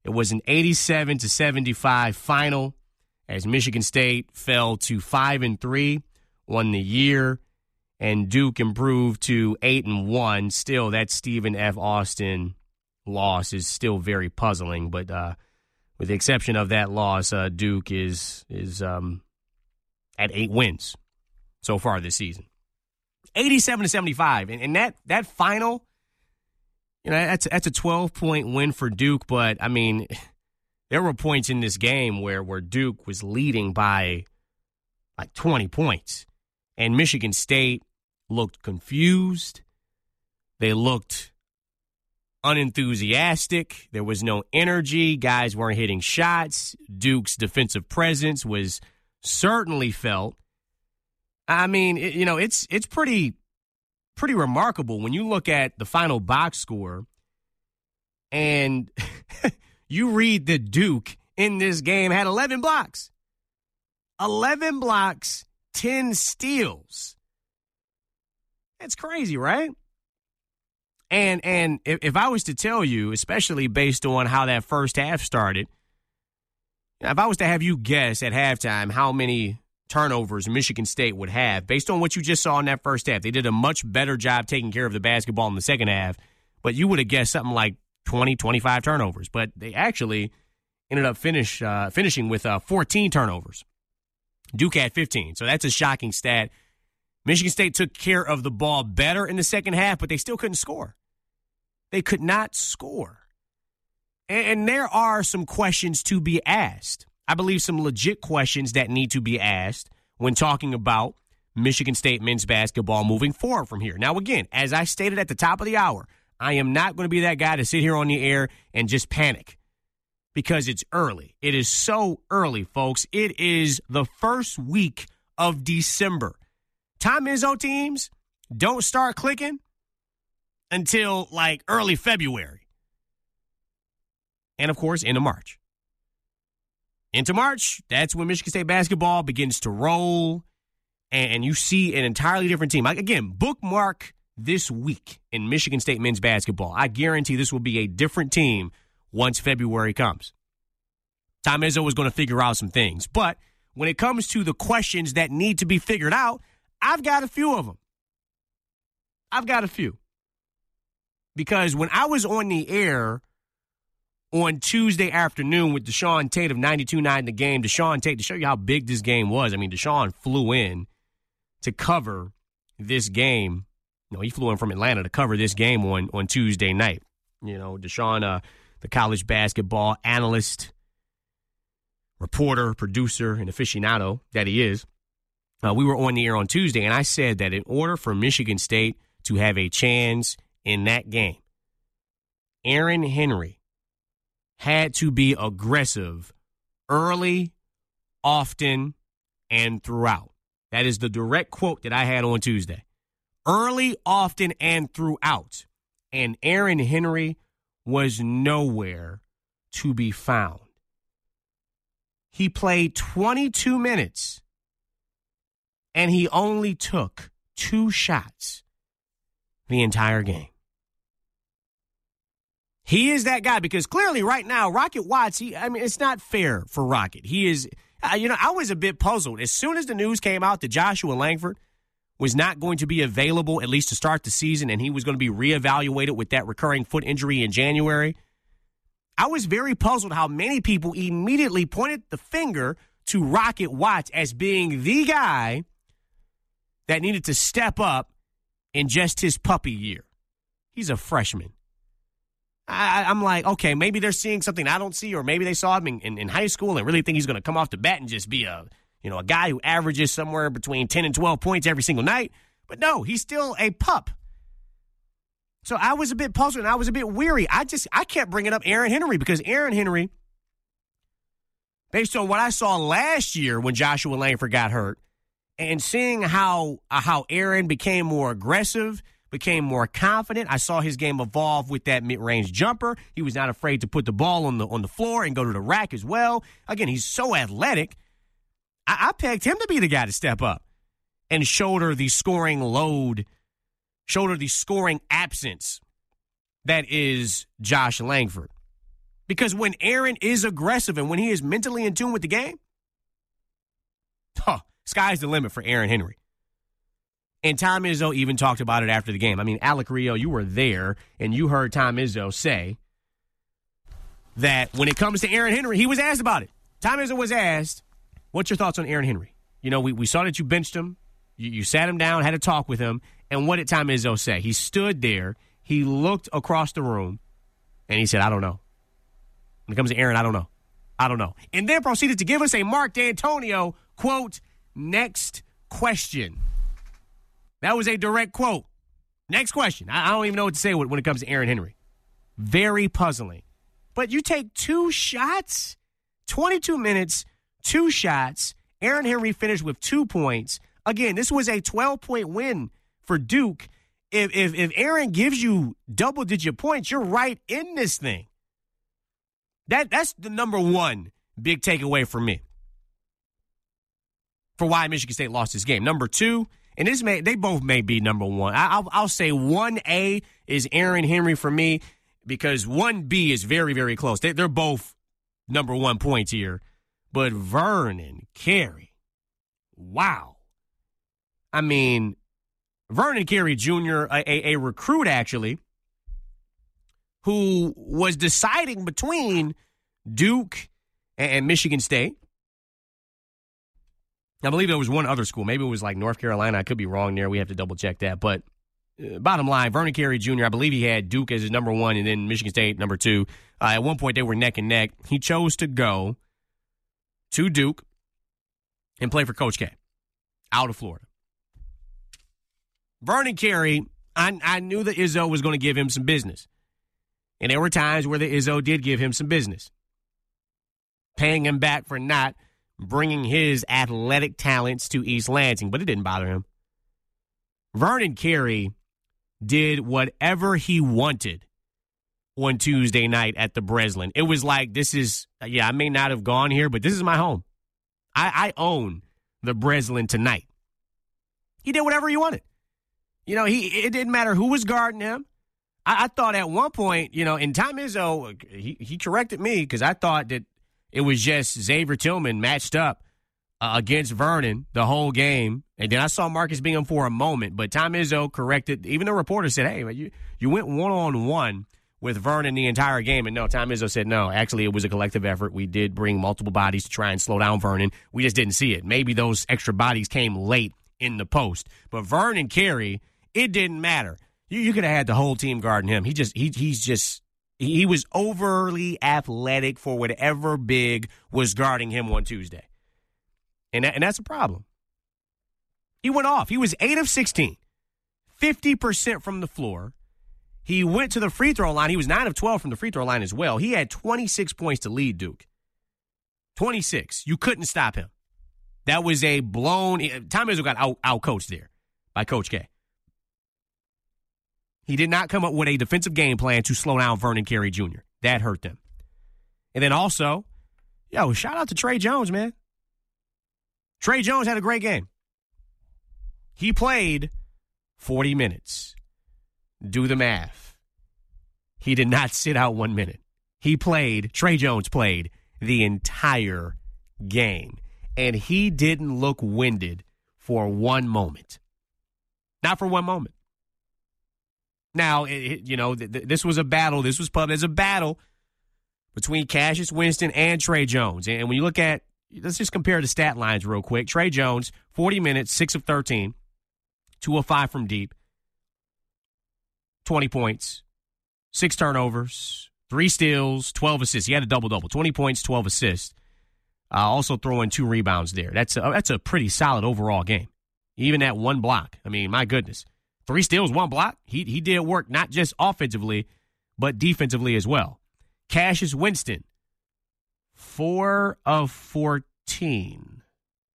It was an 87-75 final as Michigan State fell to 5-3 on the year, and Duke improved to 8-1. Still, that Stephen F. Austin loss is still very puzzling, but with the exception of that loss, Duke is at 8 wins so far this season. 87-75, and that final, that's a 12-point win for Duke, but I mean, there were points in this game where Duke was leading by like 20 points, and Michigan State looked confused. They looked unenthusiastic. There was no energy. Guys weren't hitting shots. Duke's defensive presence was certainly felt. I mean, it's pretty remarkable when you look at the final box score and you read that Duke in this game had 11 blocks. 11 blocks, 10 steals. That's crazy, right? And if I was to tell you, especially based on how that first half started, if I was to have you guess at halftime how many turnovers Michigan State would have, based on what you just saw in that first half, they did a much better job taking care of the basketball in the second half, but you would have guessed something like 20, 25 turnovers. But they actually ended up finishing with 14 turnovers. Duke had 15, so that's a shocking stat. Michigan State took care of the ball better in the second half, but they still couldn't score. They could not score. And there are some questions to be asked. I believe some legit questions that need to be asked when talking about Michigan State men's basketball moving forward from here. Now, again, as I stated at the top of the hour, I am not going to be that guy to sit here on the air and just panic because it's early. It is so early, folks. It is the first week of December. Tom Izzo teams don't start clicking until like early February. And, of course, into March. Into March, that's when Michigan State basketball begins to roll, and you see an entirely different team. Again, bookmark this week in Michigan State men's basketball. I guarantee this will be a different team once February comes. Tom Izzo is going to figure out some things. But when it comes to the questions that need to be figured out, I've got a few of them. Because when I was on the air on Tuesday afternoon with Deshaun Tate of 92.9 The Game, Deshaun Tate, to show you how big this game was, I mean, Deshaun flew in to cover this game. He flew in from Atlanta to cover this game on Tuesday night. Deshaun, the college basketball analyst, reporter, producer, and aficionado that he is, we were on the air on Tuesday, and I said that in order for Michigan State to have a chance in that game, Aaron Henry had to be aggressive early, often, and throughout. That is the direct quote that I had on Tuesday. Early, often, and throughout. And Aaron Henry was nowhere to be found. He played 22 minutes, and he only took 2 shots the entire game. He is that guy because clearly right now, Rocket Watts, it's not fair for Rocket. He is, I was a bit puzzled. As soon as the news came out that Joshua Langford was not going to be available, at least to start the season, and he was going to be reevaluated with that recurring foot injury in January, I was very puzzled how many people immediately pointed the finger to Rocket Watts as being the guy that needed to step up in just his puppy year. He's a freshman. I'm like, okay, maybe they're seeing something I don't see, or maybe they saw him in high school and really think he's going to come off the bat and just be a guy who averages somewhere between 10 and 12 points every single night. But no, he's still a pup. So I was a bit puzzled and I was a bit weary. I kept bringing up Aaron Henry because Aaron Henry, based on what I saw last year when Joshua Langford got hurt, and seeing how Aaron became more aggressive, became more confident. I saw his game evolve with that mid-range jumper. He was not afraid to put the ball on the floor and go to the rack as well. Again, he's so athletic. I pegged him to be the guy to step up and shoulder the scoring load, shoulder the scoring absence that is Josh Langford. Because when Aaron is aggressive and when he is mentally in tune with the game, sky's the limit for Aaron Henry. And Tom Izzo even talked about it after the game. I mean, Alec Rio, you were there, and you heard Tom Izzo say that when it comes to Aaron Henry, he was asked about it. Tom Izzo was asked, what's your thoughts on Aaron Henry? You know, we saw that you benched him. You sat him down, had a talk with him. And what did Tom Izzo say? He stood there. He looked across the room, and he said, I don't know. When it comes to Aaron, I don't know. I don't know. And then proceeded to give us a Mark D'Antonio, quote, next question. That was a direct quote. Next question. I don't even know what to say when it comes to Aaron Henry. Very puzzling. But you take 2 shots, 22 minutes, 2 shots. Aaron Henry finished with 2 points. Again, this was a 12-point win for Duke. If Aaron gives you double-digit points, you're right in this thing. That's the number one big takeaway for me for why Michigan State lost this game. Number 2, and they both may be number 1. I'll say 1A is Aaron Henry for me because 1B is very, very close. They're both number 1 points here. But Vernon Carey, wow. I mean, Vernon Carey Jr., a recruit actually, who was deciding between Duke and Michigan State. I believe there was one other school. Maybe it was like North Carolina. I could be wrong there. We have to double check that. But bottom line, Vernon Carey Jr., I believe he had Duke as his number 1 and then Michigan State number 2. At one point, they were neck and neck. He chose to go to Duke and play for Coach K out of Florida. Vernon Carey, I knew that Izzo was going to give him some business. And there were times where the Izzo did give him some business, paying him back for not bringing his athletic talents to East Lansing, but it didn't bother him. Vernon Carey did whatever he wanted on Tuesday night at the Breslin. It was like, I may not have gone here, but this is my home. I own the Breslin tonight. He did whatever he wanted. You know, it didn't matter who was guarding him. I thought at one point, you know, and Tom Izzo, he corrected me because I thought that it was just Xavier Tillman matched up against Vernon the whole game. And then I saw Marcus Bingham for a moment, but Tom Izzo corrected. Even the reporter said, hey, you went one-on-one with Vernon the entire game. And no, Tom Izzo said, no, actually it was a collective effort. We did bring multiple bodies to try and slow down Vernon. We just didn't see it. Maybe those extra bodies came late in the post. But Vernon Carey, it didn't matter. You could have had the whole team guarding him. He was overly athletic for whatever big was guarding him on Tuesday. And that's a problem. He went off. He was 8 of 16, 50% from the floor. He went to the free throw line. He was 9 of 12 from the free throw line as well. He had 26 points to lead Duke. 26. You couldn't stop him. That was a blown – Tom Izzo got out-coached there by Coach K. He did not come up with a defensive game plan to slow down Vernon Carey Jr. That hurt them. And then also, shout out to Trey Jones, man. Trey Jones had a great game. He played 40 minutes. Do the math. He did not sit out 1 minute. Trey Jones played the entire game. And he didn't look winded for one moment. Not for one moment. Now, this was a battle. This was public. There's a battle between Cassius Winston and Trey Jones. And when you look at, let's just compare the stat lines real quick. Trey Jones, 40 minutes, 6 of 13, 2 of 5 from deep, 20 points, 6 turnovers, 3 steals, 12 assists. He had a double-double, 20 points, 12 assists. Also throwing 2 rebounds there. That's a pretty solid overall game. Even that 1 block. I mean, my goodness. 3 steals, 1 block. He did work not just offensively, but defensively as well. Cassius Winston, 4 of 14.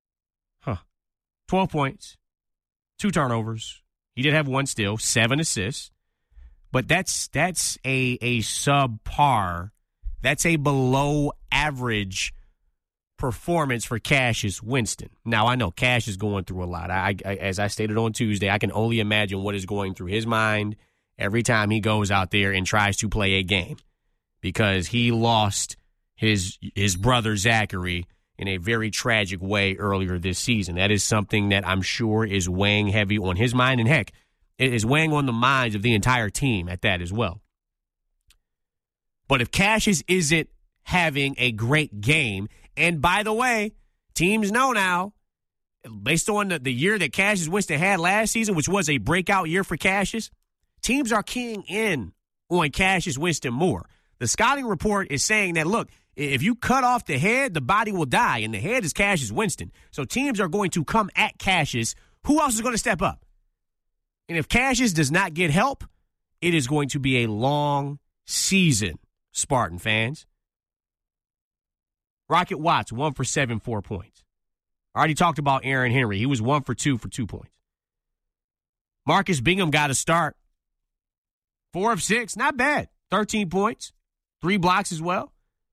12 points, 2 turnovers. He did have 1 steal, 7 assists. But that's a subpar. That's a below average performance for Cassius Winston. Now, I know Cash is going through a lot. As I stated on Tuesday, I can only imagine what is going through his mind every time he goes out there and tries to play a game. because he lost his brother Zachary in a very tragic way earlier this season. That is something that I'm sure is weighing heavy on his mind, and heck, it is weighing on the minds of the entire team at that as well. But if Cassius isn't having a great game, and by the way, teams know now, based on the year that Cassius Winston had last season, which was a breakout year for Cassius, teams are keying in on Cassius Winston more. The scouting report is saying that, look, if you cut off the head, the body will die, and the head is Cassius Winston. So teams are going to come at Cassius. Who else is going to step up? And if Cassius does not get help, it is going to be a long season, Spartan fans. Rocket Watts, 1 for 7, 4 points. I already talked about Aaron Henry. He was 1 for 2 for 2 points. Marcus Bingham got a start. 4 of 6, not bad. 13 points, 3 blocks as well.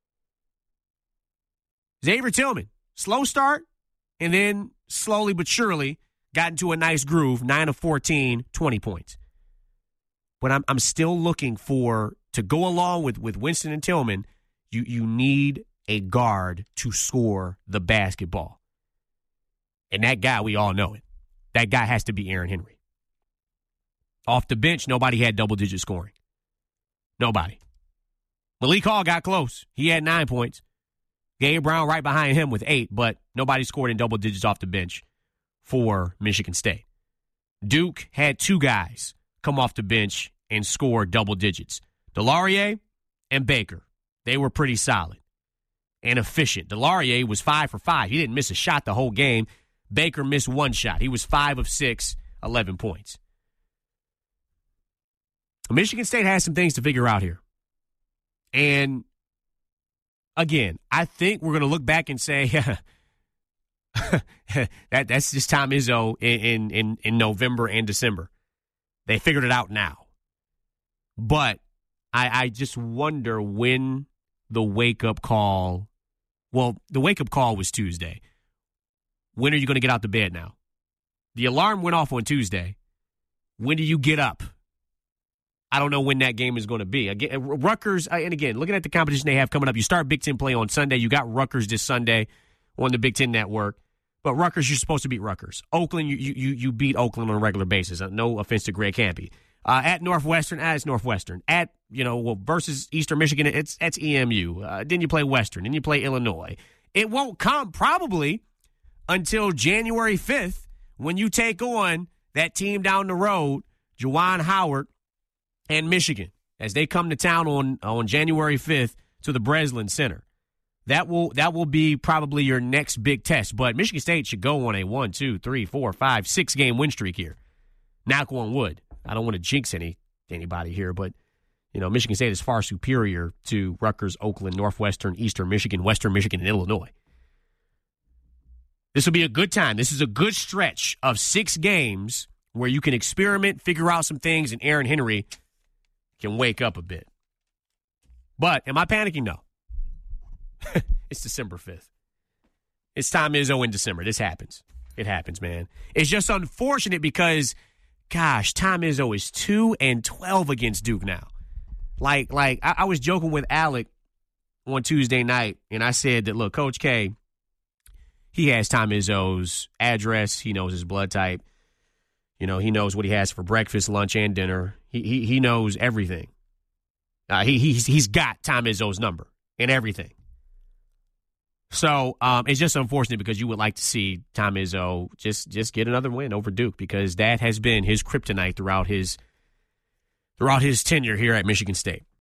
Xavier Tillman, slow start, and then slowly but surely got into a nice groove, 9 of 14, 20 points. But I'm still looking to go along with Winston and Tillman, you need a guard to score the basketball. And that guy, we all know it. That guy has to be Aaron Henry. Off the bench, nobody had double-digit scoring. Nobody. Malik Hall got close. He had 9 points. Gabe Brown right behind him with 8, but nobody scored in double digits off the bench for Michigan State. Duke had 2 guys come off the bench and score double digits. DeLaurier and Baker. They were pretty solid and efficient. DeLaurier was 5 for 5. He didn't miss a shot the whole game. Baker missed 1 shot. He was 5 of 6, 11 points. Michigan State has some things to figure out here. And again, I think we're going to look back and say, that's just Tom Izzo in November and December. They figured it out now. But I just wonder when the wake-up call, the wake-up call was Tuesday. When are you going to get out the bed now? The alarm went off on Tuesday. When do you get up? I don't know when that game is going to be. Again, Rutgers, and again, looking at the competition they have coming up, you start Big Ten play on Sunday. You got Rutgers this Sunday on the Big Ten Network. But Rutgers, you're supposed to beat Rutgers. Oakland, you beat Oakland on a regular basis. No offense to Greg Campy. At Northwestern, it's Northwestern. At, versus Eastern Michigan, that's EMU. Then you play Western. Then you play Illinois. It won't come probably until January 5th when you take on that team down the road, Juwan Howard and Michigan, as they come to town on January 5th to the Breslin Center. That will be probably your next big test. But Michigan State should go on a 1, 2, 3, 4, 5, 6 game win streak here. Knock on wood. I don't want to jinx anybody here, but Michigan State is far superior to Rutgers, Oakland, Northwestern, Eastern Michigan, Western Michigan, and Illinois. This will be a good time. This is a good stretch of 6 games where you can experiment, figure out some things, and Aaron Henry can wake up a bit. But am I panicking? No. It's December 5th. It's Tom Izzo in December. This happens. It happens, man. It's just unfortunate because, gosh, Tom Izzo is 2-12 against Duke now. Like I was joking with Alec on Tuesday night, and I said that, look, Coach K, he has Tom Izzo's address. He knows his blood type. He knows what he has for breakfast, lunch, and dinner. He knows everything. He's got Tom Izzo's number and everything. So it's just unfortunate because you would like to see Tom Izzo just get another win over Duke because that has been his kryptonite throughout his tenure here at Michigan State.